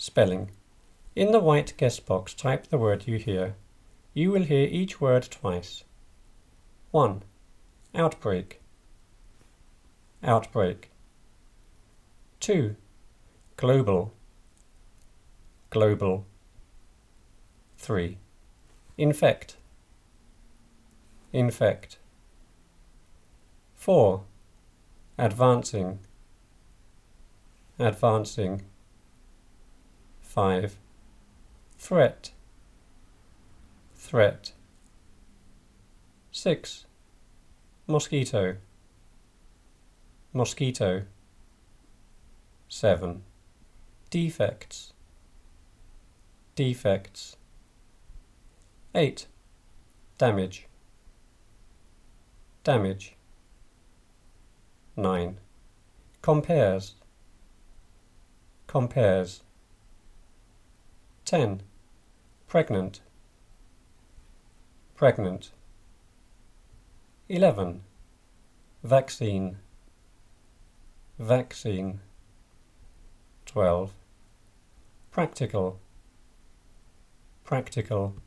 Spelling. In the white guest box, type the word you hear. You will hear each word twice. 1. Outbreak. Outbreak. 2. Global. Global. 3. Infect. Infect. 4. Advancing. Advancing. 5. Threat. Threat. 6. Mosquito. Mosquito. 7. Defects. Defects. 8. Damage. Damage. 9. Compares. Compares. 10. Pregnant. Pregnant. 11. Vaccine. Vaccine. 12. Practical. Practical.